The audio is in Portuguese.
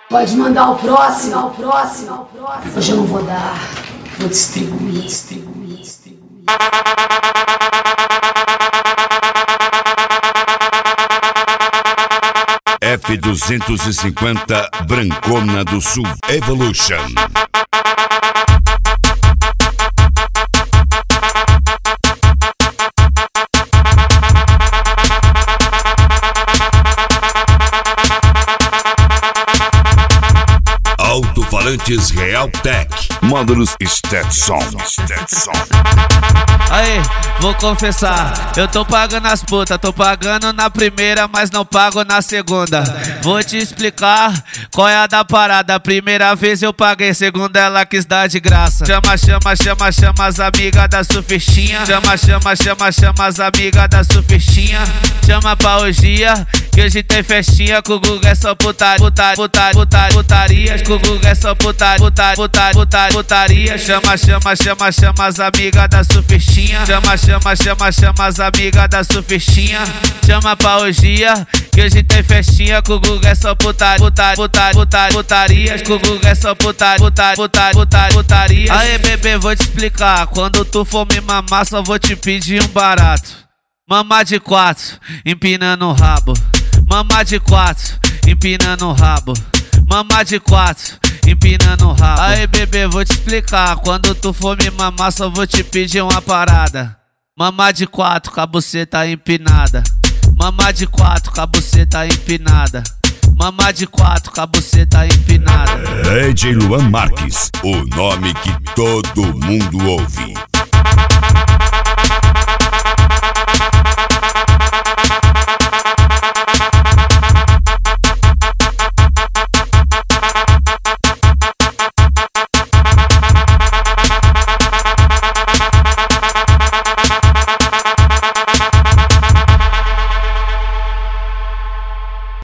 Pode mandar o próximo. Hoje eu não vou dar, vou distribuir. F250 Brancona do Sul Evolution. Alto-falantes Realtek, módulos Stetson. Aí, vou confessar, eu tô pagando as putas, tô pagando na primeira, mas não pago na segunda. Vou te explicar qual é a da parada. Primeira vez eu paguei, segunda ela quis dar de graça. Chama as amigas da surfistinha. Chama as amigas da surfistinha. Chama pra orgia, que hoje tem festinha. Com o Guga é só putaria. Com o Guga é só putaria. Chama as amigas da surfistinha. Chama as amigas da surfistinha. Chama pra orgia, que hoje tem festinha. Com o Guga é só putaria. Com o Guga é só putaria. Aê, bebê, vou te explicar. Quando tu for me mamar, só vou te pedir um barato. Mamar de 4, empinando o rabo. Mamar de 4, empinando o rabo. Mamar de 4, empinando o rabo. Aí, bebê, vou te explicar. Quando tu for me mamar, só vou te pedir uma parada. Mamar de 4, com a buceta empinada. Mamar de 4, com a buceta empinada. Mamar de 4, com a buceta empinada. DJ Luan Marques, o nome que todo mundo ouve.